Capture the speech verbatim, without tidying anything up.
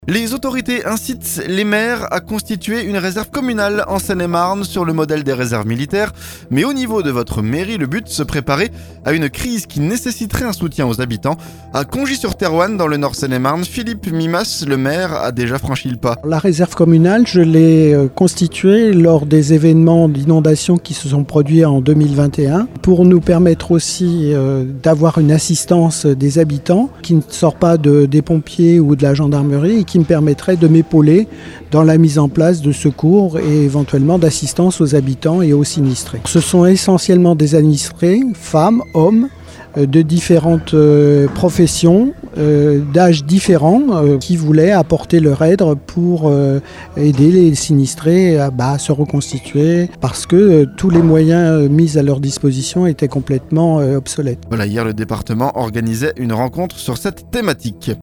Les autorités incitent les maires à constituer une réserve communale en Seine-et-Marne sur le modèle des réserves militaires. Mais au niveau de votre mairie, le but, se préparer à une crise qui nécessiterait un soutien aux habitants. À Congy-sur-Thérouanne, dans le nord Seine-et-Marne, Philippe Mimas, le maire, a déjà franchi le pas. La réserve communale, je l'ai constituée lors des événements d'inondation qui se sont produits en deux mille vingt et un pour nous permettre aussi euh, d'avoir une assistance des habitants qui ne sort pas de, des pompiers ou de la gendarmerie et qui me permettrait de m'épauler dans la mise en place de secours et éventuellement d'assistance aux habitants et aux sinistrés. Ce sont essentiellement des administrés, femmes, hommes, de différentes euh, professions, euh, d'âges différents, euh, qui voulaient apporter leur aide pour euh, aider les sinistrés à bah, se reconstituer parce que euh, tous les moyens euh, mis à leur disposition étaient complètement euh, obsolètes. Voilà, hier le département organisait une rencontre sur cette thématique.